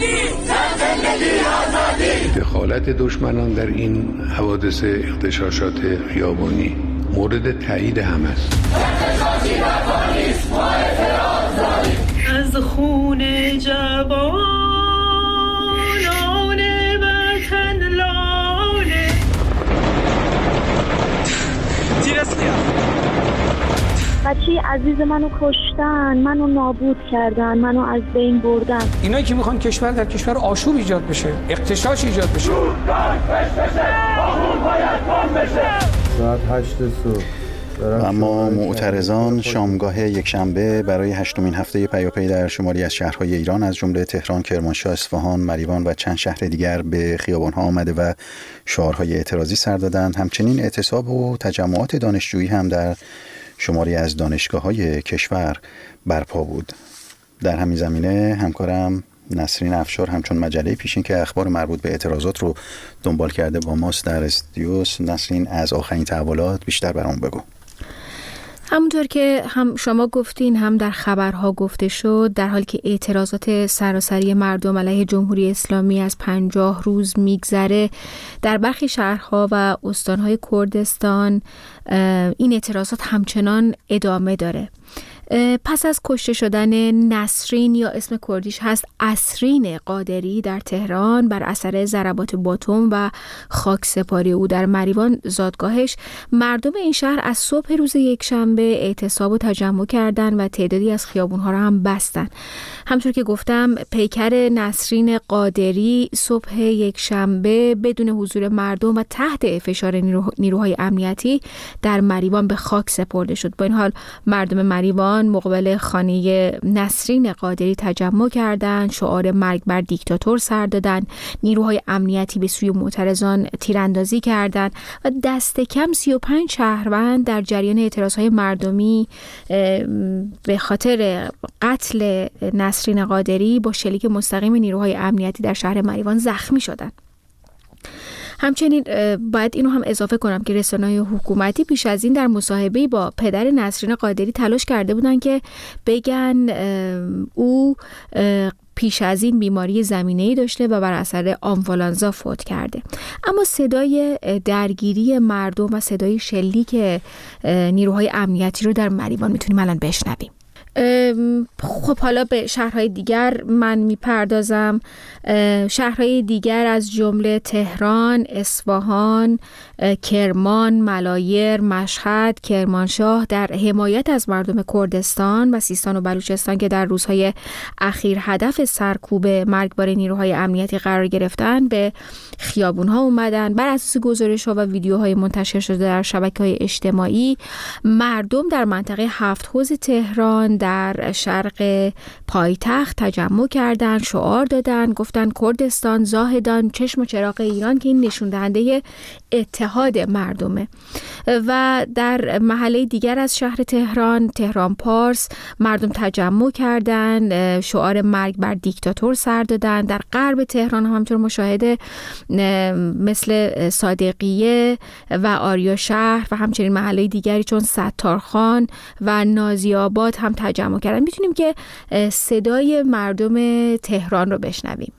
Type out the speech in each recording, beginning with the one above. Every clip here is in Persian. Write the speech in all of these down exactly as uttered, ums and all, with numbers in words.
دخالت دشمنان در این حوادث اغتشاشات خیابانی مورد تایید هم است. از خون جوانان وطن لاله بچه عزیز منو کشتن، منو نابود کردن، منو از بین بردن. اینایی که میخوان کشور در کشور آشوب ایجاد بشه، اغتشاش ایجاد بشه. ساعت هشت صبح. اما معترضان شامگاه یکشنبه برای هشتمین هفته پیاپی در شماری از شهرهای ایران از جمله تهران، کرمانشاه، اصفهان، مریوان و چند شهر دیگر به خیابان‌ها آمده و شعارهای اعتراضی سر دادند. همچنین اعتصاب و تجمعات دانشجویی هم در شماری از دانشگاه‌های کشور برپا بود. در همین زمینه همکارم نسرین افشار همچون مجله پیشین که اخبار مربوط به اعتراضات رو دنبال کرده با ماست در استودیو. نسرین، از آخرین تحولات بیشتر برام بگو. همونطور که هم شما گفتین هم در خبرها گفته شد، در حالی که اعتراضات سراسری مردم علیه جمهوری اسلامی از پنجاه روز میگذره، در برخی شهرها و استانهای کردستان این اعتراضات همچنان ادامه داره. پس از کشته شدن نسرین یا اسم کردیش هست اسرین قادری در تهران بر اثر ضربات باتم و خاک سپاری او در مریوان زادگاهش، مردم این شهر از صبح روز یکشنبه اعتصاب و تجمع کردند و تعدادی از خیابونها را هم بستن. همطور که گفتم پیکر نسرین قادری صبح یکشنبه بدون حضور مردم و تحت فشار نیروهای امنیتی در مریوان به خاک سپرده شد. با این حال مردم مریوان مقابل خانه نسرین قادری تجمع کردند، شعار مرگ بر دیکتاتور سر دادند، نیروهای امنیتی به سوی معترضان تیراندازی کردند و دست کم سی و پنج شهروند در جریان اعتراضهای مردمی به خاطر قتل نسرین قادری با شلیک مستقیم نیروهای امنیتی در شهر مریوان زخمی شدند. همچنین باید اینو هم اضافه کنم که رسانه‌های حکومتی پیش از این در مصاحبه‌ای با پدر نسرین قادری تلاش کرده بودن که بگن او پیش از این بیماری زمینه‌ای داشته و بر اثر آنفولانزا فوت کرده. اما صدای درگیری مردم و صدای شلیک نیروهای امنیتی رو در مریوان میتونیم الان بشنویم. خب حالا به شهرهای دیگر من میپردازم. شهرهای دیگر از جمله تهران، اصفهان، کرمان، ملایر، مشهد، کرمانشاه در حمایت از مردم کردستان و سیستان و بلوچستان که در روزهای اخیر هدف سرکوب مرگبار نیروهای امنیتی قرار گرفتن به خیابونها اومدن. بر اساس گزارش‌ها و ویدیوهای منتشر شده در شبکه‌های اجتماعی، مردم در منطقه هفت حوض تهران در شرق پایتخت تجمع کردن، شعار دادن، گفتن کردستان زاهدان چشم و چراغ ایران که این نشون دهنده اتحاد مردمه. و در محله دیگر از شهر تهران، تهران پارس، مردم تجمع کردن، شعار مرگ بر دیکتاتور سر دادن. در غرب تهران هم همچنین مشاهده مثل صادقیه و آریا شهر و همچنین محله دیگری چون ستارخان و نازی آباد هم تجمع کردن. میتونیم که صدای مردم تهران رو بشنویم.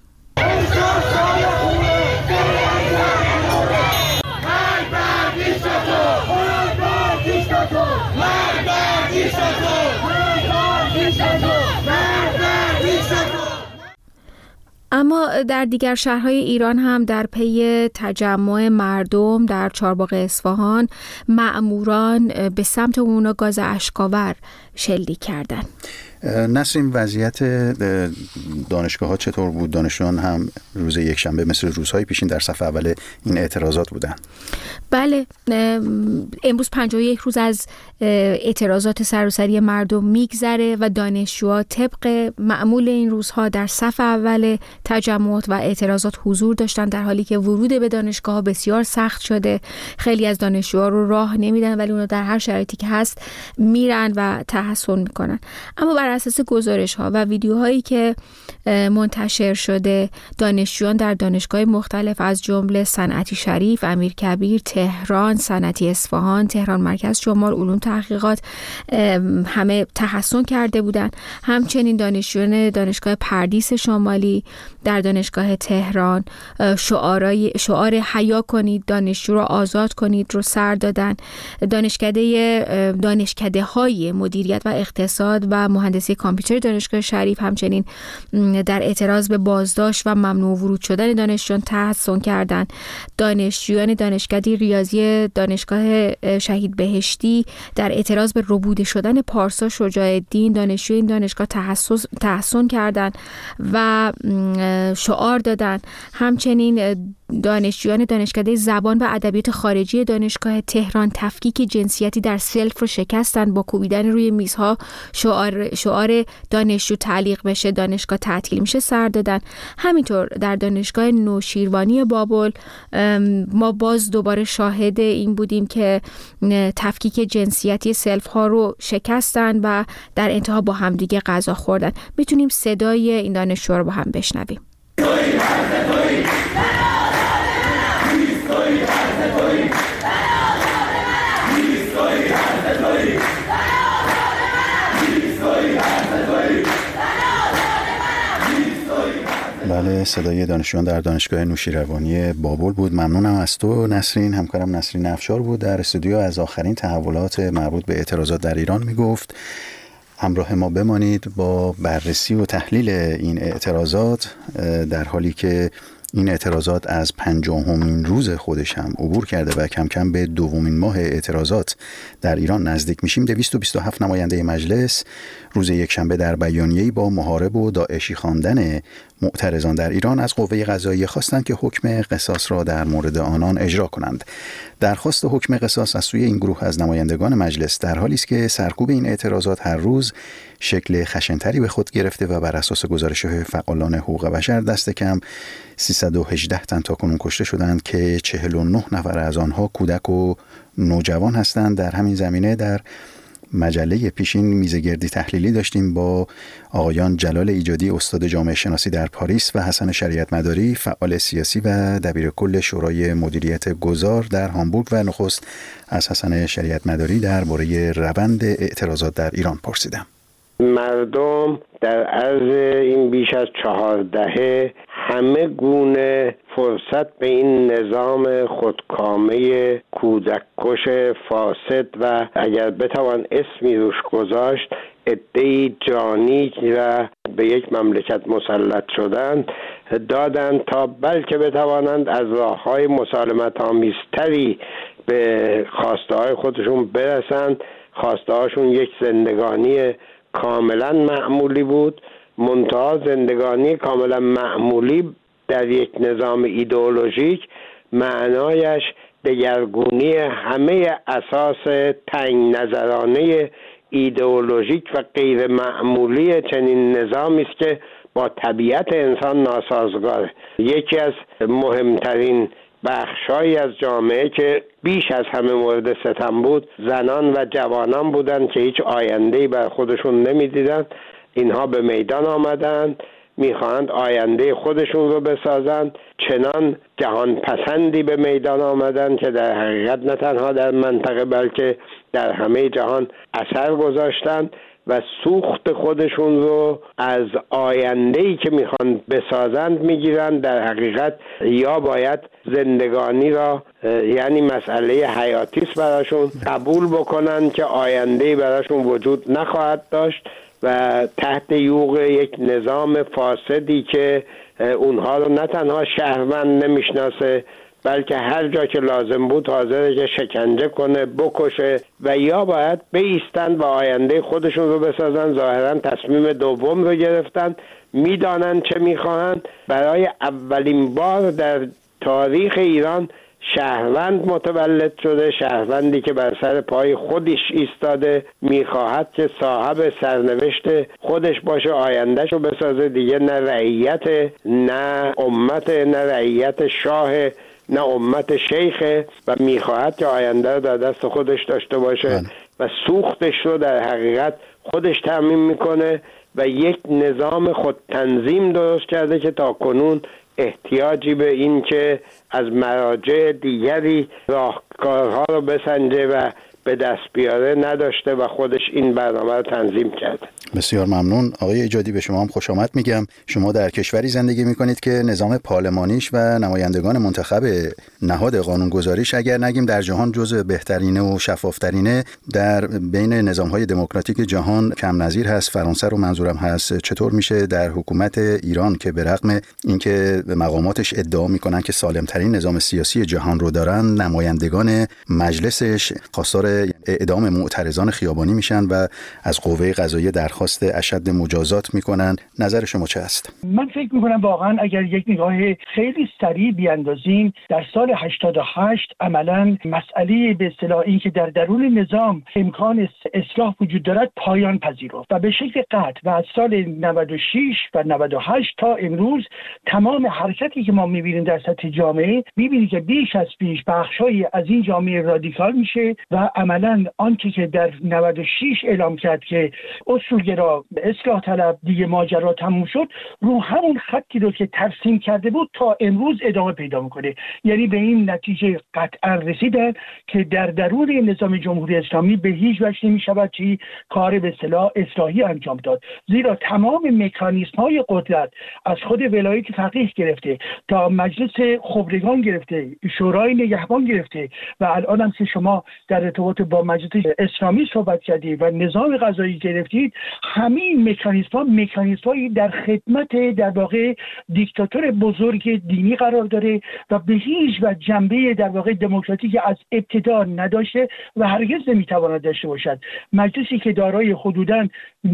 اما در دیگر شهرهای ایران هم در پی تجمع مردم در چهارباغ اصفهان، مأموران به سمت اونا گاز اشک‌آور شلیک کردند. نسرین، وضعیت دانشگاه ها چطور بود؟ دانشجویان هم روز یکشنبه مثل روزهای پیشین در صف اول این اعتراضات بودن؟ بله، امروز پنجاه و یک روز از اعتراضات سراسری مردم میگذره و دانشجوها طبق معمول این روزها در صف اول تجمعات و اعتراضات حضور داشتن، در حالی که ورود به دانشگاه ها بسیار سخت شده. خیلی از دانشجوها رو راه نمیدن ولی اونا در هر شرایطی که هست میرن و تحصل میکنن. اما بر اساس گزارش ها و ویدیوهایی که منتشر شده، دانشجویان در دانشگاه مختلف از جمله صنعتی شریف، امیرکبیر، تهران، صنعتی اصفهان، تهران مرکز شمال، علوم تحقیقات همه تحسن کرده بودند. همچنین دانشجویان دانشگاه پردیس شمالی در دانشگاه تهران شعارای شعار حیا کنید، دانشجو رو آزاد کنید رو سر دادن. دانشکده دانشکده های مدیریت و اقتصاد و مهندسی کامپیوتر دانشگاه شریف همچنین در اعتراض به بازداشت و ممنوع ورود شدن دانشجویان تحسن کردند. دانشجویان دانشکده ریاضی دانشگاه شهید بهشتی در اعتراض به ربوده شدن پارسا شجاع الدین دانشجوی این دانشگاه تحسن کردند و شعار دادند. همچنین دانشجویان دانشکده زبان و ادبیات خارجی دانشگاه تهران تفکیک جنسیتی در سلف رو شکستند، با کوبیدن روی میزها شعار شعار دانشجو تعلیق بشه دانشگاه تعطیل میشه سر دادن. همینطور در دانشگاه نوشیروانی بابل ما باز دوباره شاهد این بودیم که تفکیک جنسیتی سلف ها رو شکستن و در انتها با همدیگه غذا خوردن. میتونیم صدای این دانشجو رو با هم بشنویم. بله، صدای دانشجویان در دانشگاه نوشیروانی بابل بود. ممنونم از تو نسرین. همکارم نسرین افشار بود در استودیو، از آخرین تحولات مربوط به اعتراضات در ایران میگفت. همراه ما بمانید با بررسی و تحلیل این اعتراضات، در حالی که این اعتراضات از پنجاهمین روز خودش هم عبور کرده و کم کم به دومین ماه اعتراضات در ایران نزدیک میشیم. دویست و بیست و هفت نماینده مجلس روز یکشنبه در بیانیه‌ای با محارب و داعشی خواندن معترضان در ایران از قوه قضاییه خواستند که حکم قصاص را در مورد آنان اجرا کنند. درخواست حکم قصاص از سوی این گروه از نمایندگان مجلس در حالی است که سرکوب این اعتراضات هر روز شکل خشن‌تری به خود گرفته و بر اساس گزارش فعالان حقوق بشر دست کم سیصد و هجده تن تاکنون کشته شدند که چهل و نه نفر از آنها کودک و نوجوان هستند. در همین زمینه در مجله پیشین میزگردی تحلیلی داشتیم با آقایان جلال ایجادی استاد جامعه شناسی در پاریس و حسن شریعت مداری فعال سیاسی و دبیر کل شورای مدیریت گذار در هامبورگ و نخست از حسن شریعت مداری درباره روند اعتراضات در ایران پرسیدم. مردم در عرض این بیش از چهار دهه همه گونه فرصت به این نظام خودکامه کودککش فاسد و اگر بتوان اسمی روش گذاشت عده‌ای جانی و به یک مملکت مسلط شدند دادند تا بلکه بتوانند از راه‌های مسالمت آمیزتری به خواسته‌های خودشون برسند. خواسته‌هاشون یک زندگانی کاملا معمولی بود، منتها زندگانی کاملا معمولی در یک نظام ایدئولوژیک معنایش دگرگونی همه اساس تنگ نظرانه ایدئولوژیک و غیر معمولی چنین نظامی است که با طبیعت انسان ناسازگاره. یکی از مهمترین بخشایی از جامعه که بیش از همه مورد ستم بود زنان و جوانان بودند که هیچ آینده‌ای بر خودشون نمی‌دیدند. اینها به میدان آمدند، می‌خواهند آینده خودشون رو بسازند. چنان جهان پسندی به میدان آمدند که در حقیقت نه تنها در منطقه بلکه در همه جهان اثر گذاشتند و سوخت خودشون رو از آینده‌ای که میخوان بسازند میگیرند. در حقیقت یا باید زندگانی را یعنی مسئله حیاتیست براشون قبول بکنن که آینده‌ای براشون وجود نخواهد داشت و تحت یوغ یک نظام فاسدی که اونها رو نه تنها شهروند نمیشناسه بلکه هر جا که لازم بود حاضره که شکنجه کنه، بکشه و یا باید بایستن و آینده خودشون رو بسازن. ظاهرا تصمیم دوم رو گرفتن، میدانن چه میخواهن. برای اولین بار در تاریخ ایران شهروند متولد شده، شهروندی که بر سر پای خودش ایستاده، میخواهد که صاحب سرنوشت خودش باشه، آیندهش رو بسازه. دیگه نه رعیت نه امت، نه رعیت شاه نه امت شیخه و میخواهد که آینده رو در دست خودش داشته باشه و سوختش رو در حقیقت خودش تامین میکنه و یک نظام خود تنظیم درست کرده که تا کنون احتیاجی به این که از مراجع دیگری راهکارها رو بسنجه و به دست بیاره نداشته و خودش این برنامه رو تنظیم کرده. بسیار ممنون. آقای ایجادی به شما هم خوش آمد میگم. شما در کشوری زندگی میکنید که نظام پارلمانیش و نمایندگان منتخب نهاد قانونگذاریش اگر نگیم در جهان جزو بهترینه و شفافترینه، در بین نظامهای دموکراتیک جهان کم نظیر هست. فرانسه رو منظورم هست. چطور میشه در حکومت ایران که به رغم اینکه مقاماتش ادعا میکنن که سالمترین نظام سیاسی جهان رو دارن، نمایندگان مجلسش خواستار اعدام معترضان خیابانی میشن و از قوه قضاییه درخواست اشد مجازات میکنن؟ نظر شما چه است؟ من فکر میکنم واقعا اگر یک نگاه خیلی سریع بیاندازیم، در سال هشتاد و هشت عملا مسئله به اصطلاح این که در درون نظام امکان اصلاح وجود دارد پایان پذیرفت و به شکل قطع و از سال نود و شش و نود و هشت تا امروز تمام حرکتی که ما میبینیم در سطح جامعه، میبینیم که بیش از پیش بخشایی از این جامعه رادیکال میشه و عملاً آنچه که در نود و شش اعلام کرد که اصولگرا اصلاح طلب دیگه ماجرا تموم شد، رو همون خطی رو که ترسیم کرده بود تا امروز ادامه پیدا میکنه. یعنی به این نتیجه قطعا رسیدن که در درون نظام جمهوری اسلامی به هیچ وجه نمیشود چی کار به اصطلاح اصلاحی انجام داد، زیرا تمام مکانیزم های قدرت از خود ولایت فقیه گرفته تا مجلس خبرگان گرفته، شورای نگهبان گرفته و الان هم که شما در ارتباط با مجلس اسلامی صحبت کردید و نظام قضایی گرفتید، همین مکانیزم ها مکانیزم هایی در خدمت در واقع دیکتاتور بزرگ دینی قرار داره و به هیچ وجه جنبه در واقع دموکراتیک از ابتدا نداشته و هرگز نمیتواند داشته باشد. مجلسی که دارای حدوداً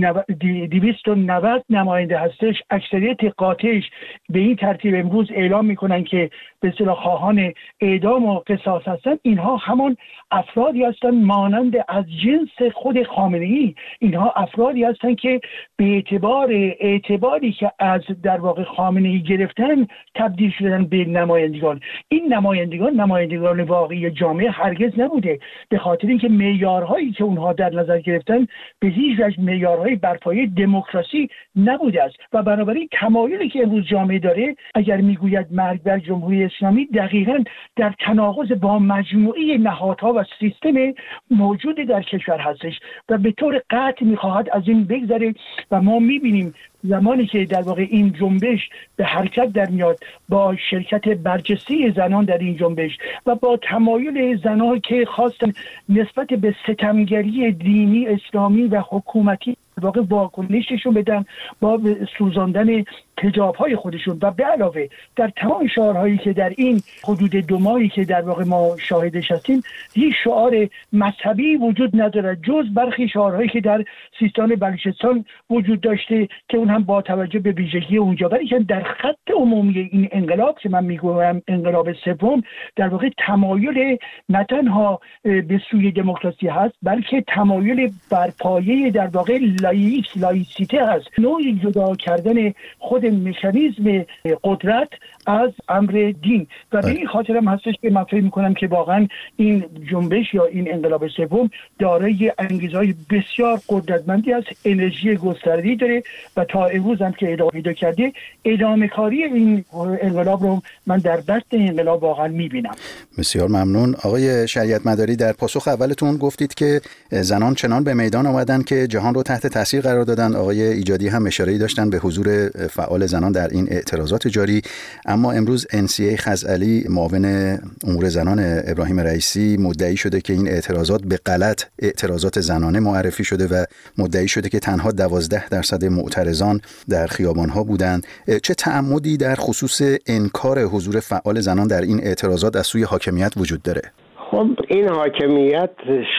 دویست و نود نماینده هستش، اکثریت قاطعش به این ترتیب امروز اعلام میکنن که به اصطلاح خواهان اعدام و قصاص هستن. اینها همان افرادی هستن مانند از جنس خود خامنه‌ای. اینها افرادی هستن که به اعتبار اعتباری که از در واقع خامنه‌ای گرفتن تبدیل شدن به نمایندگان. این نمایندگان نمایندگان واقعی جامعه هرگز نبوده، به خاطر اینکه معیارهایی که اونها در نظر گرفتن به هیچ وجه معیارهای بر پایه دموکراسی نبوده است و بنابراین تمایلی که امروز جامعه داره، اگر میگوید مرگ بر جمهوری اسلامی، دقیقاً در تناقض با مجموعه نهادها و سیستم موجود در کشور هستش و به طور قطع میخواهد از این بگذره و ما میبینیم زمانی که در واقع این جنبش به حرکت در میاد با شرکت برجسته زنان در این جنبش و با تمایل زنان که خواستن نسبت به ستمگری دینی اسلامی و حکومتی واقع واکنششون بدن با سوزاندن حجاب‌های خودشون و به علاوه در تمام شعارهایی که در این حدود دو ماهی که در واقع ما شاهدش هستیم، هیچ شعار مذهبی وجود ندارد جز برخی شعارهایی که در سیستان بلوچستان وجود داشته که اون هم با توجه به ویژگی اونجا، ولی که در خط عمومی این انقلاب که من میگویم انقلاب سوم در واقع تمایل نه تنها به سوی دموکراسی هست، بلکه تمایل بر پایه در واقع لایک لایسیته هست، نوعی جدا کردن خود مکانیزم قدرت از امر دین و به این خاطر هم هستش که من فکر می‌کنم که واقعا این جنبش یا این انقلاب سوم دارای انگیزهای بسیار قدرتمندی است، انرژی گسترده‌ای داره و تا امروز هم که ادامه پیدا کرده، ادامه کاری این انقلاب رو من در بطن انقلاب واقعا می‌بینم. بسیار ممنون. آقای شریعت مداری، در پاسخ اولتون گفتید که زنان چنان به میدان آمدن که جهان رو تحت تاثیر قرار دادن. آقای ایجادی هم اشاره‌ای داشتن به حضور فعال زنان در این اعتراضات جاری، اما امروز انسیه خزعلی معاون امور زنان ابراهیم رئیسی مدعی شده که این اعتراضات به غلط اعتراضات زنانه معرفی شده و مدعی شده که تنها دوازده درصد معترضان در خیابان‌ها بودند. چه تعمدی در خصوص انکار حضور فعال زنان در این اعتراضات از سوی حاکمیت وجود داره؟ خب این حاکمیت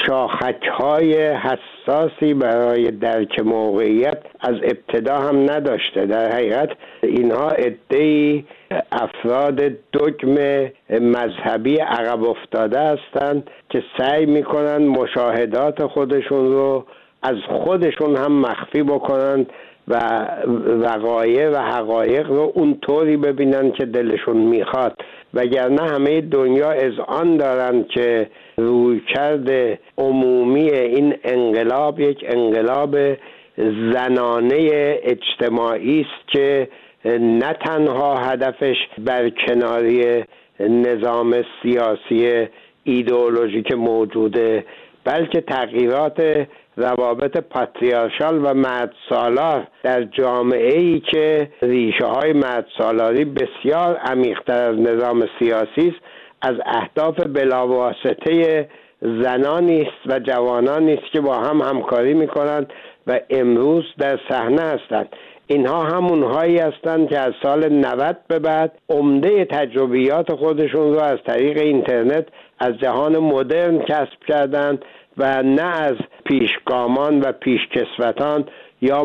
شاخک‌های حساسی برای درک موقعیت از ابتدا هم نداشته. در حقیقت اینها عده‌ای افراد دگم مذهبی عقب افتاده هستند که سعی میکنن مشاهدات خودشون رو از خودشون هم مخفی بکنن و وقایع و حقایق رو اون طوری ببینن که دلشون میخواد، وگرنه همه دنیا اذعان دارن که رویکرد عمومی این انقلاب یک انقلاب زنانه اجتماعی است که نه تنها هدفش برکناری نظام سیاسی ایدئولوژیک موجوده، بلکه تغییرات روابط پاتریارشال و مردسالار در جامعه‌ای که ریشه های مردسالاری بسیار عمیق‌تر از نظام سیاسی است، از اهداف بلاواسطه زنانی است و جوانانی است که با هم همکاری می‌کنند و امروز در صحنه هستند. اینها همونهایی هستند که از سال نود به بعد عمده تجربیات خودشون رو از طریق اینترنت از جهان مدرن کسب کردند و نه از پیشگامان و پیشکسوتان یا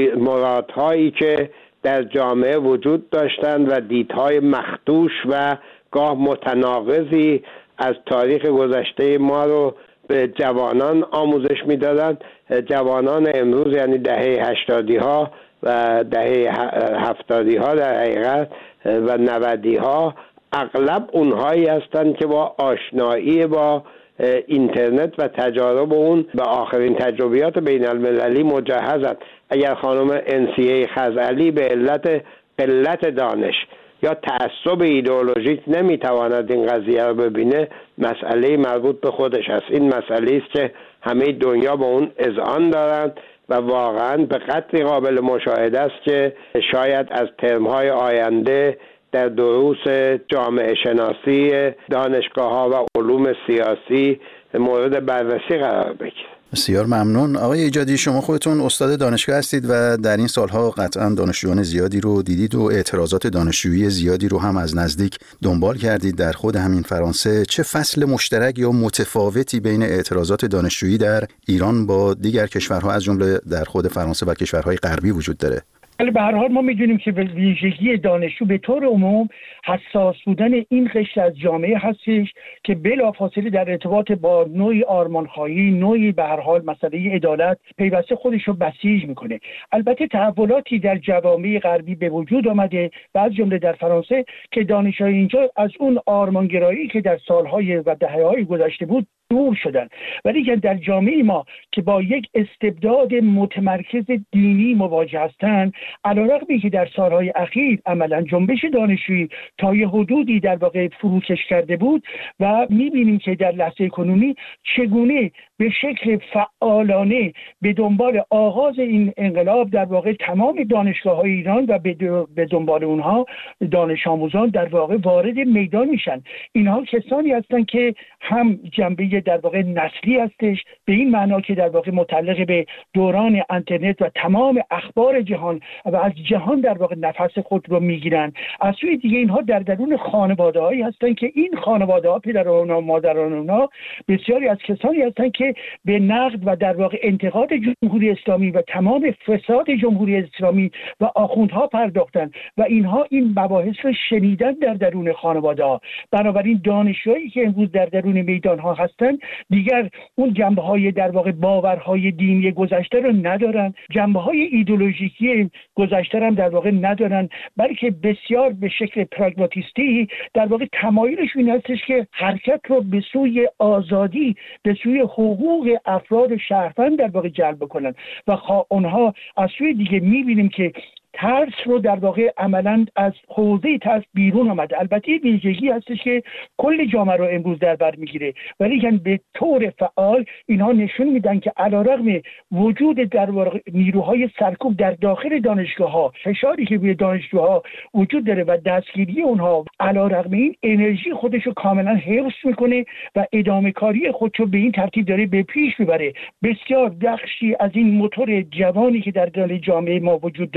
مرادهایی که در جامعه وجود داشتند و دیدهای مخدوش و گاه متناقضی از تاریخ گذشته ما رو به جوانان آموزش میدادند. جوانان امروز یعنی دهه هشتادی ها و دهه هفتادی ها در حقیقت و نودی ها اغلب اونهایی هستند که با آشنایی با اینترنت و تجارب اون به آخرین تجربیات بین المللی مجهزند. اگر خانم انسیه خزعلی به علت قلت دانش یا تعصب ایدئولوژیک نمیتواند این قضیه رو ببینه، مسئله مربوط به خودش است. این مسئله است که همه دنیا با اون اذعان دارند و واقعا به قدری قابل مشاهده است که شاید از ترم‌های آینده در دروس جامعه شناسی دانشگاه‌ها و علوم سیاسی مورد بررسی قرار بگیرد. بسیار ممنون. آقای ایجادی، شما خودتون استاد دانشگاه هستید و در این سالها قطعا دانشجویان زیادی رو دیدید و اعتراضات دانشجویی زیادی رو هم از نزدیک دنبال کردید در خود همین فرانسه. چه فصل مشترک یا متفاوتی بین اعتراضات دانشجویی در ایران با دیگر کشورها از جمله در خود فرانسه و کشورهای غربی وجود داره؟ ولی به هر حال ما میدونیم که ویژگی دانشجو به طور عموم حساس بودن این قشر از جامعه هستش که بلافاصله در ارتباط با نوعی آرمانخواهی، نوعی به هر حال مسئله عدالت پیوسته خودش رو بسیج میکنه. البته تحولاتی در جوامع غربی به وجود آمده و از جمله در فرانسه که دانشجوی اینجا از اون آرمانگرایی که در سالهای و دهه‌های گذشته بود دور شدن، ولی که در جامعه ما که با یک استبداد متمرکز دینی مواجه هستند، علیرغمی که در سالهای اخیر عملا جنبش دانشجویی تا یه حدودی در واقع فروکش کرده بود و می‌بینیم که در لحظه کنونی چگونه به شکل فعالانه به دنبال آغاز این انقلاب در واقع تمام دانشگاه‌های ایران و به دنبال اونها دانش آموزان در واقع وارد میدان میشن. اینها کسانی هستند که هم جنبه در واقع نسلی هستش، به این معنا که در واقع متعلق به دوران اینترنت و تمام اخبار جهان و از جهان در واقع نفس خود رو میگیرن. از سوی دیگه اینها در درون خانواده‌هایی هستن که این خانواده‌ها، پدران و مادران اونها بسیاری از کسانی هستن که به نقد و در واقع انتقاد جمهوری اسلامی و تمام فساد جمهوری اسلامی و آخوندها پرداختن و اینها این مباحث رو شنیدن در درون خانواده‌ها. بنابراین دانشجویی که امروز در درون میدان‌ها هستن دیگر اون جنبه‌های در واقع باورهای دینی گذشته رو ندارن، جنبه‌های ایدئولوژیکی گذشته هم در واقع ندارن، بلکه بسیار به شکل پراگماتیستی در واقع تمایلشون این هستش که حرکت رو به سوی آزادی، به سوی حقوق افراد شهروند در واقع جلب کنن و اونها از سوی دیگه می‌بینیم که ترس رو در واقع عملاً از حوزه ترس بیرون آمده. البته ویژگی هستش که کل جامعه رو امروز در بر میگیره، ولی یعنی به طور فعال اینها نشون میدن که علیرغم وجود در واقع نیروهای سرکوب در داخل دانشگاه‌ها، فشاری که روی دانشجوها وجود داره و دستگیری اونها، علیرغم این انرژی خودش رو کاملا حفظ میکنه و ادامه کاری خودش رو به این ترتیب داره به پیش میبره. بسیار بخشی از این موتور جوانی که در دل جامعه ما وجود داره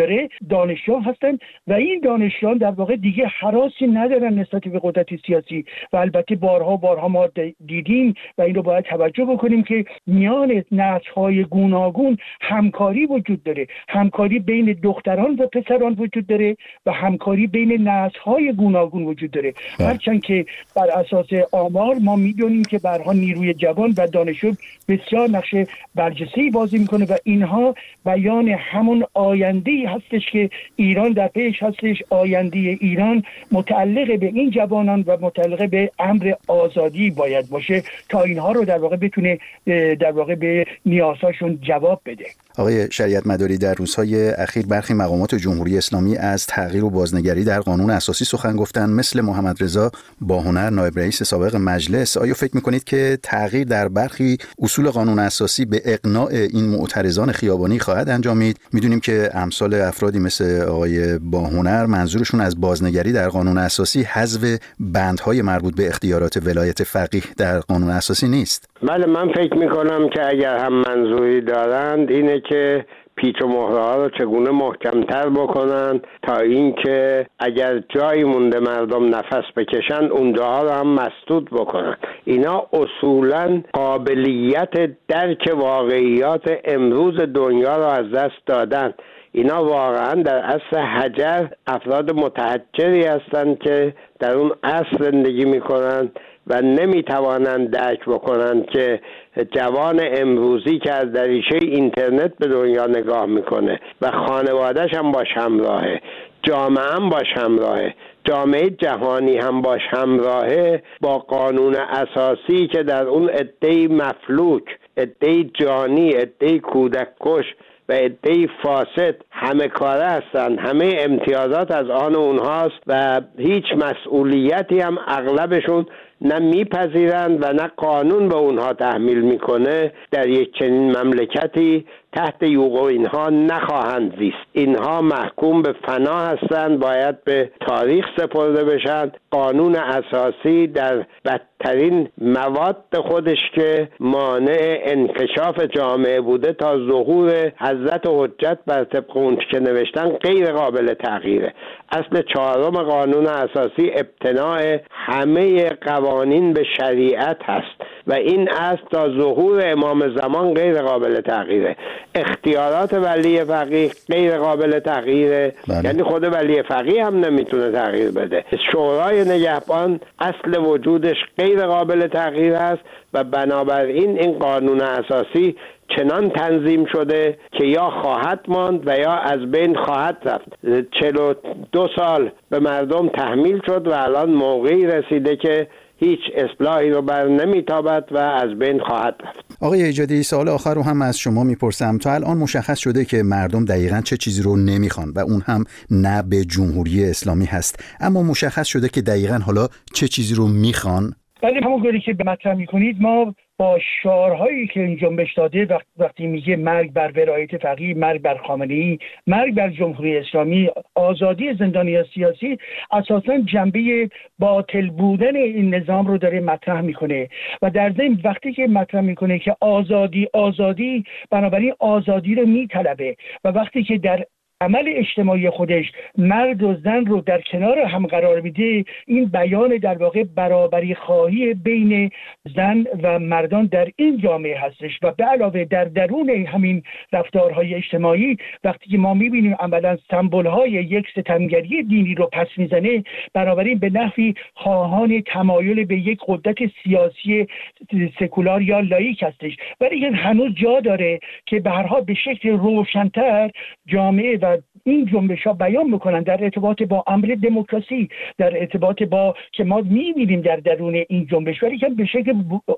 دانشجو هستن و این دانشجویان در واقع دیگه هراسی ندارن نسبت به قدرت سیاسی و البته بارها بارها ما دیدیم و این رو باید توجه بکنیم که میان نسل‌های گوناگون همکاری وجود داره، همکاری بین دختران و پسران وجود داره و همکاری بین نسل‌های گوناگون وجود داره. هرچند که بر اساس آمار ما میدونیم که برها نیروی جوان و دانشجو بسیار نقش برجسته‌ای بازی میکنه و اینها بیان همون آینده‌ای هستش که ایران در پیش هستش. آینده ایران متعلق به این جوانان و متعلق به امر آزادی باید باشه تا اینها رو در واقع بتونه در واقع به نیازهاشون جواب بده. آقای شریعت مداری، در روزهای اخیر برخی مقامات جمهوری اسلامی از تغییر و بازنگری در قانون اساسی سخن گفتن، مثل محمد رضا باهنر نایب رئیس سابق مجلس. آیا فکر می‌کنید که تغییر در برخی اصول قانون اساسی به اقناع این معترضان خیابانی خواهد انجامید؟ می‌دونیم که امثال افرادی مثل آقای باهنر منظورشون از بازنگری در قانون اساسی حذف بندهای مربوط به اختیارات ولایت فقیه در قانون اساسی نیست. بله، من فکر می‌کنم که اگر هم منظوری دارند اینه که پیچ و مهره ها رو چگونه محکمتر بکنن تا اینکه اگر جایی مونده مردم نفس بکشن اونجاها رو هم مسدود بکنن. اینا اصولا قابلیت درک واقعیات امروز دنیا رو از دست دادن. اینا واقعا در عصر حجر افراد متحجری هستند که در اون عصر زندگی میکنن و نمیتوانند درک بکنند که جوان امروزی که از دریچه اینترنت به دنیا نگاه میکنه و خانواده‌اش هم باش همراهه، جامعه هم باش همراهه، جامعه جهانی هم باش همراهه، با قانون اساسی که در اون عده‌ای مفلوک، عده‌ای جانی، عده‌ای کودک کش و عده‌ای فاسد همه کاره هستن، همه امتیازات از آن اونهاست و هیچ مسئولیتی هم اغلبشون نه میپذیرند و نه قانون به اونها تحمیل میکنه. در یک چنین مملکتی تحت یوغ اینها نخواهند زیست. اینها محکوم به فنا هستند، باید به تاریخ سپرده بشن. قانون اساسی در بدترین مواد خودش که مانع انکشاف جامعه بوده تا ظهور حضرت حجت بر طبق اون که نوشتن غیر قابل تغییره. اصل چهارم قانون اساسی ابتناع همه قوانین به شریعت هست و این اصل تا ظهور امام زمان غیر قابل تغییره. اختیارات ولی فقیه غیر قابل تغییره، یعنی خود ولی فقیه هم نمیتونه تغییر بده. شورای نگهبان اصل وجودش غیر قابل تغییر است و بنابراین این قانون اساسی چنان تنظیم شده که یا خواهد ماند و یا از بین خواهد رفت. چهل و دو سال به مردم تحمیل شد و الان موقعی رسیده که هیچ اصلاحی رو بر نمیتابد و از بین خواهد رفت. آقای ایجادی، سوال آخر رو هم از شما میپرسم. تا الان مشخص شده که مردم دقیقاً چه چیزی رو نمیخوان و اون هم نه به جمهوری اسلامی هست، اما مشخص شده که دقیقاً حالا چه چیزی رو میخوان؟ ولی همونطوری که به مطرح میکنید، ما با شعارهایی که این جنبش داده وقت وقتی میگه مرگ بر ولایت فقیه، مرگ بر خامنه‌ای، مرگ بر جمهوری اسلامی، آزادی زندانیان سیاسی، اساساً جنبه باطل بودن این نظام رو داره مطرح میکنه و در ضمن وقتی که مطرح میکنه که آزادی آزادی بنابراین آزادی رو میطلبه و وقتی که در عمل اجتماعی خودش مرد و زن رو در کنار هم قرار میده، این بیان در واقع برابری خواهی بین زن و مردان در این جامعه هستش و به علاوه در درون همین رفتارهای اجتماعی وقتی که ما میبینیم عملا سمبول‌های یک ستمگری دینی رو پس میزنه، بنابراین به نحوی خواهان تمایل به یک قدرت سیاسی سکولار یا لاییک هستش، ولی هنوز جا داره که به هر حال به شکل روشن‌تر جامعه و این جنبش ها بیان میکنن در ارتباط با امر دموکراسی، در ارتباط با که ما میبینیم در درون این جنبش، ولی که به شکل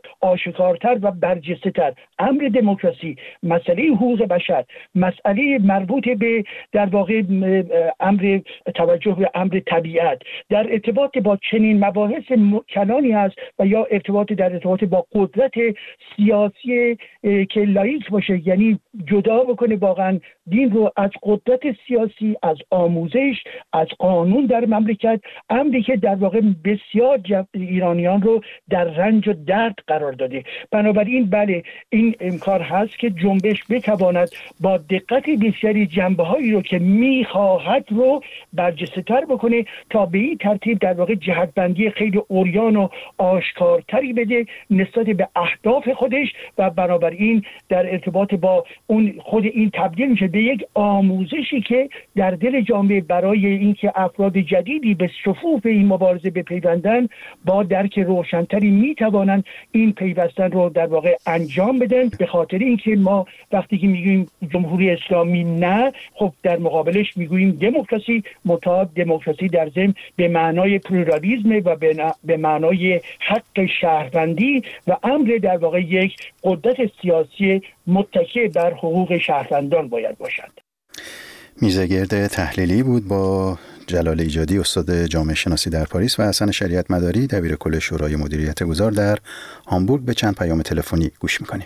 آشکارتر و برجسته تر امر دموکراسی، مسئله حقوق بشر، مسئله مربوط به در واقع امر توجه به امر طبیعت در ارتباط با چنین مباحث کلانی است و یا ارتباط در ارتباط با قدرت سیاسی که لایق باشه، یعنی جدا بکنه واقعا دین رو از قدرت سیاسی، از آموزش، از قانون در مملکت، امری که در واقع بسیار ایرانیان رو در رنج و درد قرار داده. بنابراین بله این امکان هست که جنبش بتواند با دقت بسیاری جنبه‌هایی رو که می‌خواهد رو برجسته‌تر بکنه تا به این ترتیب در واقع جهت‌بندی خیلی عریان و آشکارتری بده نسبت به اهداف خودش و بنابراین در ارتباط با اون خود این تبدیل میشه به یک آموزشی که در دل جامعه برای اینکه افراد جدیدی به صفوف این مبارزه بپیوندن با درک روشنتری میتوانند این پیوستن رو در واقع انجام بدن. به خاطر اینکه ما وقتی که میگوییم جمهوری اسلامی نه، خب در مقابلش میگوییم دموکراسی، متعاد دموکراسی در ضمن به معنای پلورالیسم و به معنای حق شهروندی و امر در واقع یک قدرت سیاسی متکی بر حقوق شهروندان باید باشد. میزگرد تحلیلی بود با جلال ایجادی استاد جامعه شناسی در پاریس و حسن شریعت مداری دبیر کل شورای مدیریت گذار در هامبورگ. به چند پیام تلفنی گوش میکنیم.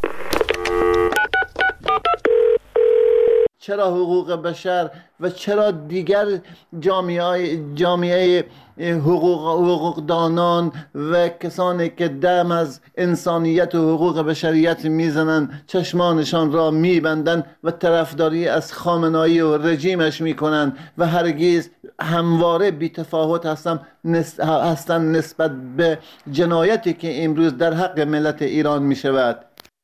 چرا حقوق بشر و چرا دیگر جامعه جامعه حقوق حقوقدانان و کسانی که دم از انسانیت و حقوق بشریت میزنن چشمانشان را میبندن و طرفداری از خامنه‌ای و رژیمش میکنن و هرگز همواره بی‌تفاوت هستن هستن نسبت به جنایتی که امروز در حق ملت ایران میشود.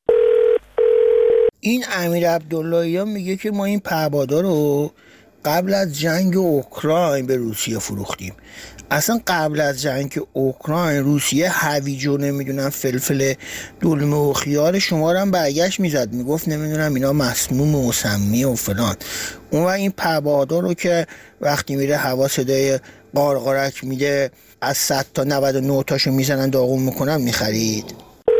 این امیر عبداللهیان میگه که ما این پهپادا رو قبل از جنگ اوکراین به روسیه فروختیم. اصلا قبل از جنگ اوکراین روسیه هویج و نمیدونم فلفل دلمه و خیار شما رو هم برگشت میزد، میگفت نمیدونم اینا مسموم و سمی و فلان. اون و این پهپادا رو که وقتی میره هوا صدای قارقارک میده از صد تا نود و نه تاشو میزنن داغون میکنن میخرید.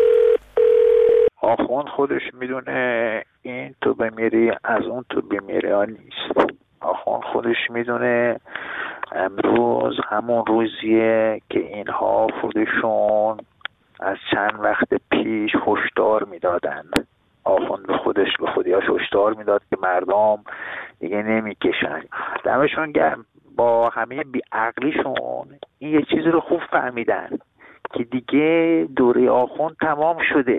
آخوند خودش میدونه این تو بمیری از اون تو بمیری ها نیست. آخوند خودش میدونه امروز همون روزیه که اینها خودشون از چند وقت پیش هشدار میدادن. آخوند به خودش به خودیاش هشدار میداد که مردم دیگه نمیکشن. دمشون گرم، با همه بیعقلیشون این یه چیزی رو خوب فهمیدن که دیگه دوره آخوند تمام شده.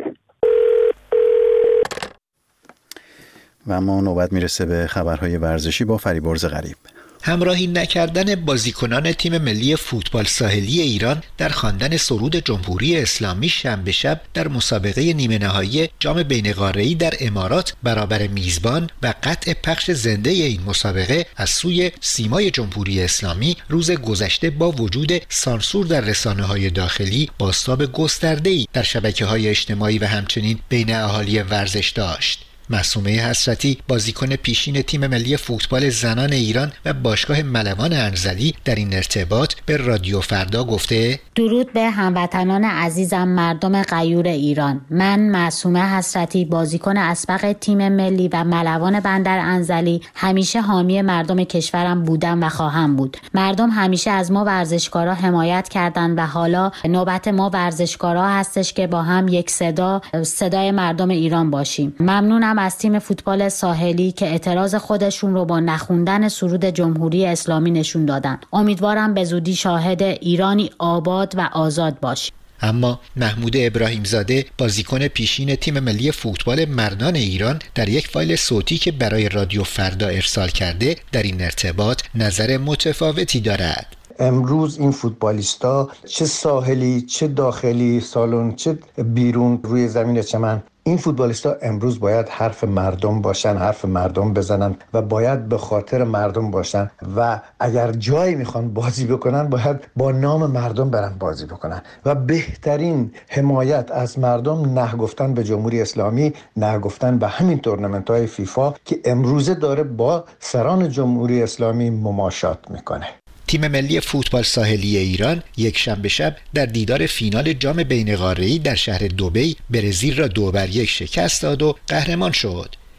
و اما نوبت میرسه به خبرهای ورزشی با فریبرز غریب. همراهی نکردن بازیکنان تیم ملی فوتبال ساحلی ایران در خواندن سرود جمهوری اسلامی شنبه شب در مسابقه نیمه نهایی جام بین‌قاره‌ای در امارات برابر میزبان و قطع پخش زنده این مسابقه از سوی سیمای جمهوری اسلامی روز گذشته با وجود سانسور در رسانه‌های داخلی بازتاب گسترده‌ای در شبکه‌های اجتماعی و همچنین بین اهالی ورزش داشت. معصومه حسرتی بازیکن پیشین تیم ملی فوتبال زنان ایران و باشگاه ملوان انزلی در این ارتباط به رادیو فردا گفته: درود به هموطنان عزیزم مردم غیور ایران. من معصومه حسرتی بازیکن اسبق تیم ملی و ملوان بندر انزلی همیشه حامی مردم کشورم بودم و خواهم بود. مردم همیشه از ما ورزشکارا حمایت کردند و حالا نوبت ما ورزشکارا هستش که با هم یک صدا صدای مردم ایران باشیم. ممنونم از تیم فوتبال ساحلی که اعتراض خودشون رو با نخوندن سرود جمهوری اسلامی نشون دادن. امیدوارم به زودی شاهد ایرانی آباد و آزاد باشیم. اما محمود ابراهیم زاده بازیکن پیشین تیم ملی فوتبال مردان ایران در یک فایل صوتی که برای رادیو فردا ارسال کرده در این ارتباط نظر متفاوتی دارد. امروز این فوتبالیستا چه ساحلی چه داخلی سالن چه بیرون روی زمین چمن، این فوتبالیستا امروز باید حرف مردم باشن، حرف مردم بزنن و باید به خاطر مردم باشن و اگر جایی میخوان بازی بکنن باید با نام مردم برن بازی بکنن و بهترین حمایت از مردم نه گفتن به جمهوری اسلامی، نه گفتن به همین تورنمنت های فیفا که امروزه داره با سران جمهوری اسلامی مماشات میکنه. تیم ملی فوتبال ساحلی ایران یک شنبه شب در دیدار فینال جام بین‌قاره‌ای در شهر دبی برزیل را دو بر یک شکست داد و قهرمان شد.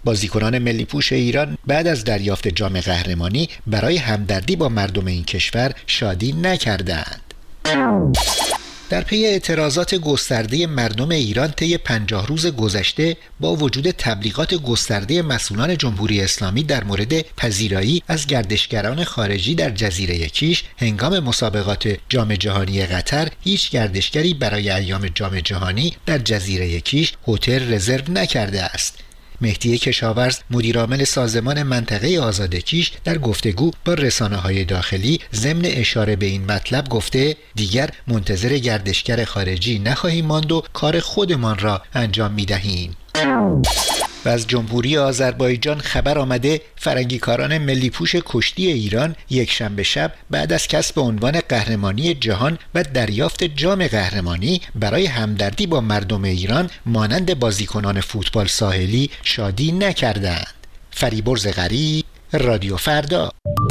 بازیکنان ملی پوش ایران بعد از دریافت جام قهرمانی برای همدردی با مردم این کشور شادی نکردند. در پی اعتراضات گسترده مردم ایران طی پنجاه روز گذشته با وجود تبلیغات گسترده مسئولان جمهوری اسلامی در مورد پذیرایی از گردشگران خارجی در جزیره کیش هنگام مسابقات جام جهانی قطر، هیچ گردشگری برای ایام جام جهانی در جزیره کیش هتل رزرو نکرده است. مهدی کشاورز مدیرعامل سازمان منطقه آزاد کیش در گفتگو با رسانه‌های داخلی ضمن اشاره به این مطلب گفته دیگر منتظر گردشگر خارجی نخواهیم ماند و کار خودمان را انجام می‌دهیم. و از جمهوری آذربایجان خبر آمده فرنگیکاران ملی پوش کشتی ایران یک شنبه شب بعد از کسب عنوان قهرمانی جهان و دریافت جام قهرمانی برای همدردی با مردم ایران مانند بازیکنان فوتبال ساحلی شادی نکردند. فریبرز غریب، رادیو فردا.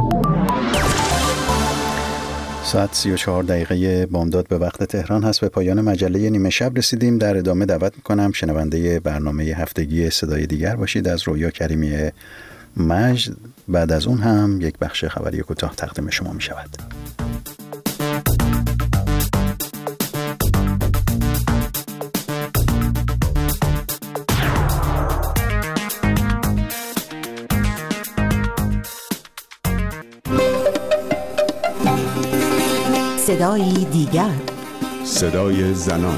ساعت سی و چهار دقیقه بامداد به وقت تهران هست. به پایان مجله نیمه شب رسیدیم. در ادامه دعوت میکنم شنونده برنامه هفتگی صدای دیگر باشید از رویا کریمی مجد. بعد از اون هم یک بخش خبری کوتاه تقدیم شما می شود. صدای دیگر، صدای زنان.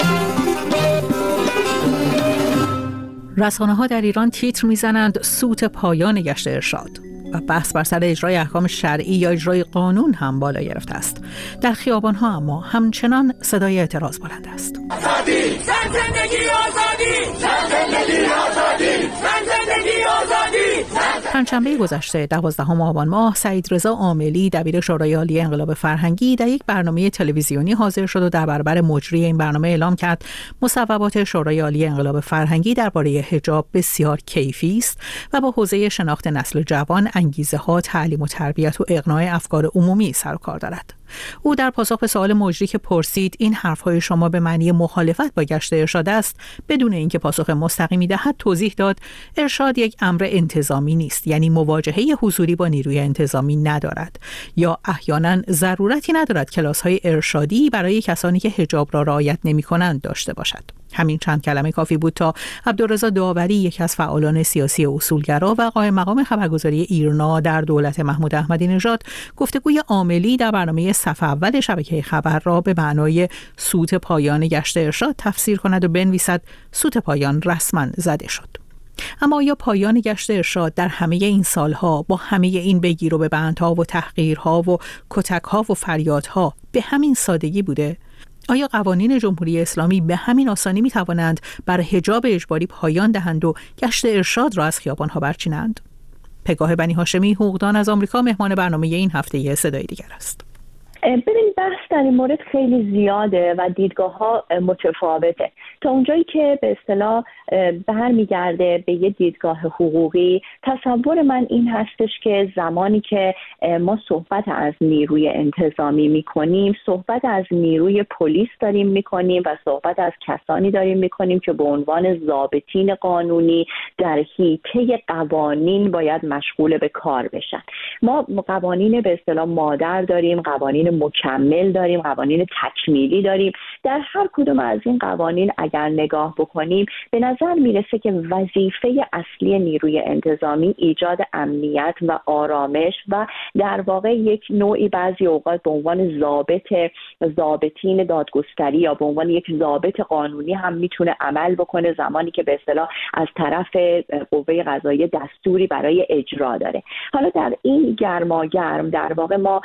رسانه‌ها در ایران تیتر میزنند سوت پایان گشت ارشاد و بحث بر سر اجرای احکام شرعی یا اجرای قانون هم بالا گرفته است. در خیابان‌ها اما همچنان صدای اعتراض بلند است. آزادی، زن زندگی آزادی، زن زندگی آزادی، زن زندگی آزادی. پنجشنبه گذشته دوازدهم آبان ماه سعید رضا عاملی دبیر شورای عالی انقلاب فرهنگی در یک برنامه تلویزیونی حاضر شد و در برابر مجری این برنامه اعلام کرد مصوبات شورای عالی انقلاب فرهنگی درباره حجاب بسیار کیفی است و با حوزه شناخت نسل جوان، انگیزه ها، تعلیم و تربیت و اقناع افکار عمومی سر و کار دارد. او در پاسخ به سوال مجری که پرسید این حرفهای شما به معنی مخالفت با گشت ارشاد است، بدون اینکه پاسخ مستقیمی دهد توضیح داد ارشاد یک امر انتظامی نیست، یعنی مواجهه حضوری با نیروی انتظامی ندارد یا احیانا ضرورتی ندارد کلاس‌های ارشادی برای کسانی که حجاب را رعایت نمی‌کنند داشته باشد. همین چند کلمه کافی بود تا عبدالرضا داوری، یکی از فعالان سیاسی اصولگرا و قائم مقام خبرگزاری ایرنا در دولت محمود احمدی نژاد، گفتگوی عاملی در برنامه صف اول شبکه خبر را به معنای سوت پایان گشت ارشاد تفسیر کند و بنویسد سوت پایان رسما زده شد. اما آیا پایان گشت ارشاد در همه این سالها با همه این بگیر و ببندها و تحقیرها و کتکها و فریادها به همین سادگی بوده؟ آیا قوانین جمهوری اسلامی به همین آسانی می توانند بر حجاب اجباری پایان دهند و گشت ارشاد را از خیابانها برچینند؟ پگاه بنی هاشمی، حقوقدان از آمریکا، مهمان برنامه این هفته صدای دیگر است. ببین بحث در این مورد خیلی زیاده و دیدگاه ها متفاوته. تا اونجایی که به اصطلاح برمیگرده به یه دیدگاه حقوقی، تصور من این هستش که زمانی که ما صحبت از نیروی انتظامی میکنیم، صحبت از نیروی پلیس داریم میکنیم و صحبت از کسانی داریم میکنیم که به عنوان ضابطین قانونی در حیطه قوانین باید مشغول به کار بشن. ما قوانین به اصطلاح مادر داریم، قوانین مکمل داریم، قوانین تکمیلی داریم. در هر کدوم از این قوانین اگر نگاه بکنیم به نظر میرسه که وظیفه اصلی نیروی انتظامی ایجاد امنیت و آرامش و در واقع یک نوعی بعضی اوقات به عنوان ضابط ضابطین دادگستری یا به عنوان یک ضابط قانونی هم میتونه عمل بکنه زمانی که به اصطلاح از طرف قوه قضاییه دستوری برای اجرا داره. حالا در این گرماگرم در واقع ما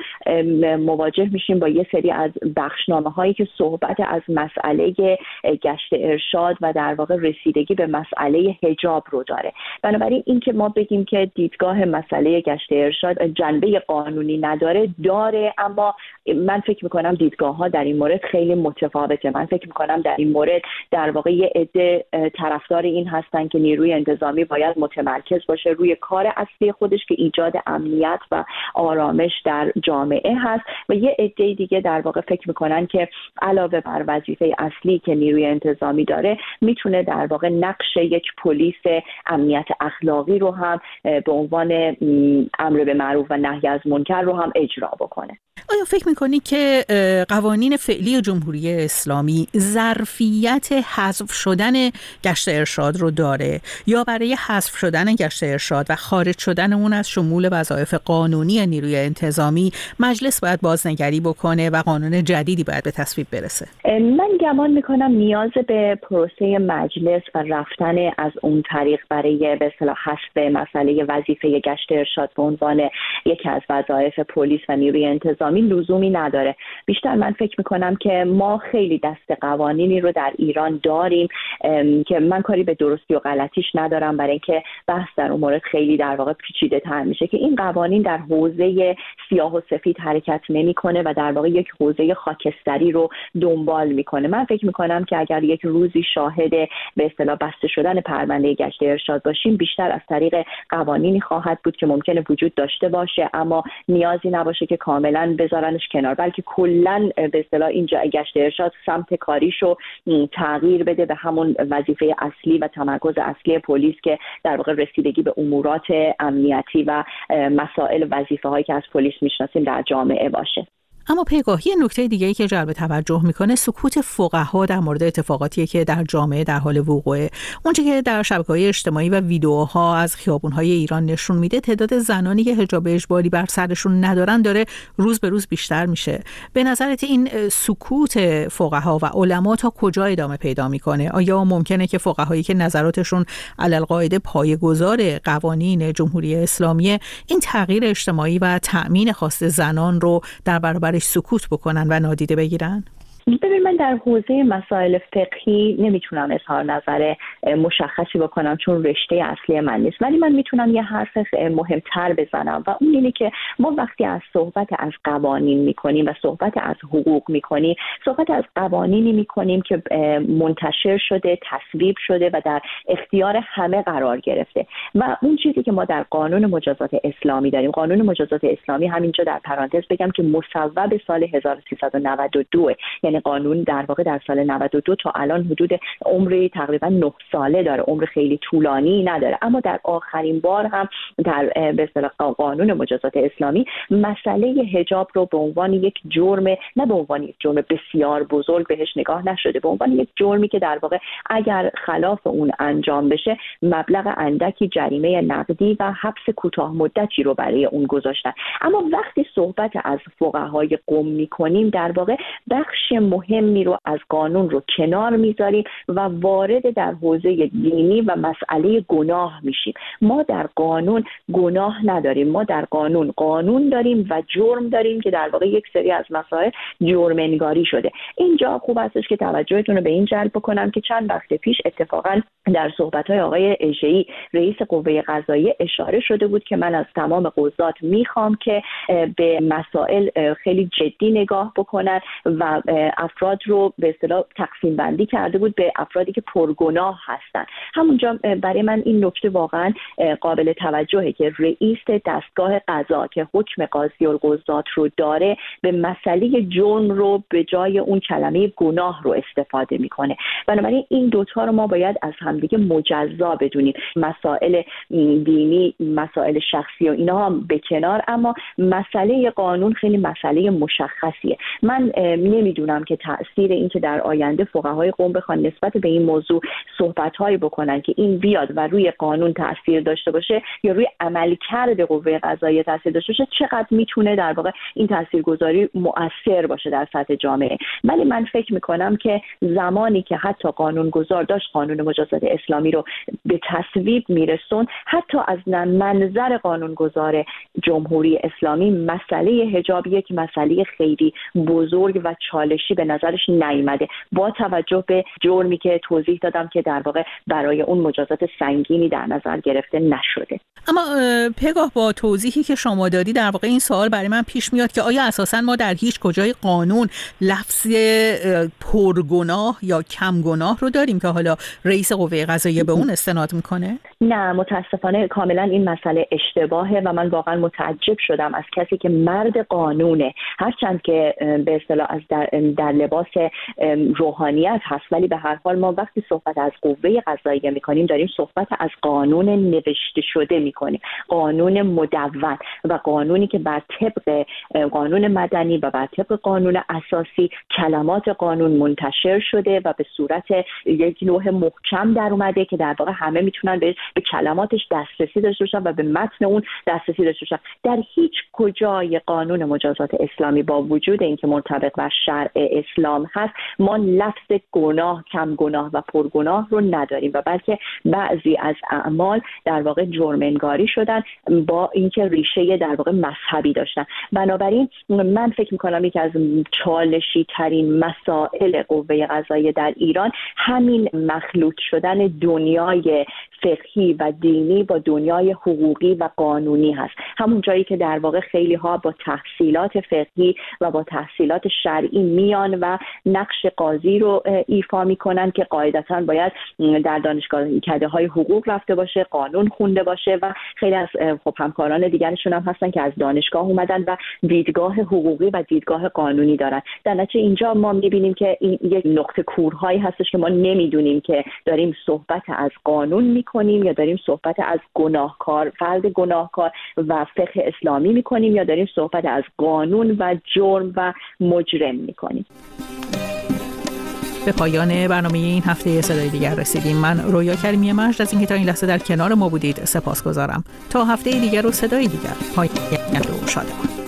مواجه میشیم با یه سری از بخشنامه هایی که صحبت از مسئله گشت ارشاد و در واقع رسیدگی به مسئله حجاب رو داره. بنابراین این که ما بگیم که دیدگاه مسئله گشت ارشاد جنبه قانونی نداره، داره، اما من فکر میکنم دیدگاه ها در این مورد خیلی متفاوته. من فکر میکنم در این مورد در واقع یه عده طرفدار این هستن که نیروی انتظامی باید متمرکز باشه روی کار اصلی خودش که ایجاد امنیت و آرامش در جامعه هست و یه عده دیگه در واقع فکر میکنن که علاوه بر وظیفه اصلی که نیروی انتظامی داره میتونه در واقع نقش یک پلیس امنیت اخلاقی رو هم به عنوان امر به معروف و نهی از منکر رو هم اجرا بکنه. آیا فکر میکنی که قوانین فعلی جمهوری اسلامی ظرفیت حذف شدن گشت ارشاد رو داره یا برای حذف شدن گشت ارشاد و خارج شدن اون از شمول وظایف قانونی نیروی انتظامی مجلس باید بازنگری بکنه و قانون جدیدی باید به تصویب برسه؟ من گمان میکنم نیاز به پروسه مجلس و رفتن از اون طریق برای به اصطلاح حذف مسئله وظیفه گشت ارشاد به عنوان یکی از وظایف پلیس و نیروی انتظامی لزومی نداره. بیشتر من فکر میکنم که ما خیلی دست قوانینی رو در ایران داریم که من کاری به درستی و غلطیش ندارم، برای اینکه بحث در اون مورد خیلی در واقع پیچیده تر میشه که این قوانین در حوزه سیاه و سفید حرکت نمیکنه و در واقع یک حوزه خاکستری رو دنبال میکنه. من فکر میکنم که اگر یک روزی شاهد به اصطلاح بسته شدن پرونده گشت ارشاد باشیم، بیشتر از طریق قوانینی خواهد بود که ممکنه وجود داشته باشه اما نیازی نباشه که کاملا بذارنش کنار، بلکه کلا به اصطلاح اینجا گشت ارشاد سمت کاریشو تغییر بده به همون وظیفه اصلی و تمرکز اصلی پلیس که در واقع رسیدگی به امورات امنیتی و مسائل وظیفه هایی که از پلیس میشناسیم در جامعه باشه. اما پیگاهی نکته دیگه‌ای که جلب توجه میکنه سکوت فقها در مورد اتفاقاتی که در جامعه در حال وقوعه. اونچه که در شبکه‌های اجتماعی و ویدیوها از خیابون‌های ایران نشون میده تعداد زنانی که حجاب اجباری بر سرشون ندارن داره روز به روز بیشتر میشه. به نظرت این سکوت فقها و علما تا کجا ادامه پیدا میکنه؟ آیا ممکنه که فقهایی که نظراتشون علالقاعده پایه‌گذار قوانین جمهوری اسلامی این تغییر اجتماعی و تأمین خواست زنان رو در برابر سکوت بکنن و نادیده بگیرن؟ ببین، من در حوزه مسائل فقهی نمیتونم اظهار نظر مشخصی بکنم چون رشته اصلی من نیست، ولی من میتونم یه حرف مهمتر بزنم و اون اینه که ما وقتی از صحبت از قوانین میکنیم و صحبت از حقوق میکنیم، صحبت از قوانینی میکنیم که منتشر شده، تصویب شده و در اختیار همه قرار گرفته و اون چیزی که ما در قانون مجازات اسلامی داریم، قانون مجازات اسلامی همینجا در پرانتز بگم که مصوب سال هزار و سیصد و نود و دو، یعنی قانون در واقع در سال نود و دو تا الان حدود عمری تقریبا نه ساله داره، عمر خیلی طولانی نداره، اما در آخرین بار هم در به اصطلاح قانون مجازات اسلامی مسئله حجاب رو به عنوان یک جرم، نه به عنوان یک جرم بسیار بزرگ بهش نگاه نشده، به عنوان یک جرمی که در واقع اگر خلاف اون انجام بشه مبلغ اندکی جریمه نقدی و حبس کوتاه مدتی رو برای اون گذاشتن. اما وقتی صحبت از فقهای قم می‌کنیم در واقع بخش مهمی رو از قانون رو کنار میذاریم و وارد در حوزه دینی و مسئله گناه میشیم. ما در قانون گناه نداریم، ما در قانون قانون داریم و جرم داریم که در واقع یک سری از مسائل جرم انگاری شده. اینجا خوب هستش که توجهتون رو به این جلب بکنم که چند وقت پیش اتفاقا در صحبت‌های آقای اژه‌ای رئیس قوه قضاییه اشاره شده بود که من از تمام قضات میخوام که به مسائل خیلی جدی نگاه بکنن و افراد رو به اصطلاح تقسیم بندی کرده بود به افرادی که پرگناه هستن. همونجا برای من این نکته واقعا قابل توجهه که رئیس دستگاه قضا که حکم قاضی القضات رو داره به مسئله جرم رو به جای اون کلمه گناه رو استفاده میکنه. بنابراین این دوتا رو ما باید از همدیگه مجزا بدونیم. مسائل دینی، مسائل شخصی و اینا هم به کنار، اما مسئله قانون خیلی مسئله مشخصیه. من نمیدونم که تأثیر این که در آینده فقهای قم بخوان نسبت به این موضوع صحبت‌هایی بکنن که این بیاد و روی قانون تأثیر داشته باشه یا روی عملکرد قوه قضاییه تأثیر داشته باشه، چقدر میتونه در واقع این تاثیرگذاری مؤثر باشه در سطح جامعه. ولی من فکر میکنم که زمانی که حتی قانونگذار داشت قانون مجازات اسلامی رو به تصویب میرسون، حتی از منظر قانونگذار جمهوری اسلامی مسئله حجاب یک مسئله خیلی بزرگ و چالشی ارزشی به نظرش نیامده با توجه به جرمی که توضیح دادم که در واقع برای اون مجازات سنگینی در نظر گرفته نشده. اما پگاه با توضیحی که شما دادی در واقع این سوال برای من پیش میاد که آیا اساساً ما در هیچ کجای قانون لفظ پرگناه یا کم گناه رو داریم که حالا رئیس قوه قضاییه به اون استناد میکنه؟ نه، متاسفانه کاملا این مسئله اشتباهه و من واقعا متعجب شدم از کسی که مرد قانونه، هرچند که به اصطلاح از در, در لباس روحانیت هست، ولی به هر حال ما وقتی صحبت از قوه قضاییه میکنیم داریم صحبت از قانون نوشته شده میکنیم، قانون مدون و قانونی که بر طبق قانون مدنی و بر طبق قانون اساسی کلمات قانون منتشر شده و به صورت یک لوح محکم در اومده که در واقع همه میتونن به به کلماتش دسترسی داشته باشن و به متن اون دسترسی داشته باشن. در هیچ کجای قانون مجازات اسلامی با وجود اینکه مرتبط بر شرع اسلام هست ما لفظ گناه، کم گناه و پرگناه رو نداریم و بلکه بعضی از اعمال در واقع جرم انگاری شدن با اینکه ریشه در واقع مذهبی داشتن. بنابراین من فکر میکنم یکی از چالشی ترین مسائل قوه قضاییه در ایران همین مخلوط شدن دنیای فقهی و دینی با دنیای حقوقی و قانونی هست. همون جایی که در واقع خیلی ها با تحصیلات فقهی و با تحصیلات شرعی میان و نقش قاضی رو ایفا میکنن که قاعدتاً باید در دانشگاه کده های حقوق رفته باشه، قانون خونده باشه و خیلی از خب همکاران دیگرشون هم هستن که از دانشگاه اومدن و دیدگاه حقوقی و دیدگاه قانونی دارن. در نتیجه اینجا ما میبینیم که این یک نقطه کورهایی هستش که ما نمیدونیم که داریم صحبت از قانون میکنیم یا داریم صحبت از گناهکار، فرد گناهکار و فقه اسلامی میکنیم یا داریم صحبت از قانون و جرم و مجرم میکنیم. به پایان برنامه این هفته صدای دیگر رسیدیم. من رویا کریمی مجد از اینکه تا این لحظه در کنار ما بودید سپاسگزارم. تا هفته دیگر و صدای دیگر، پایان و شادمان.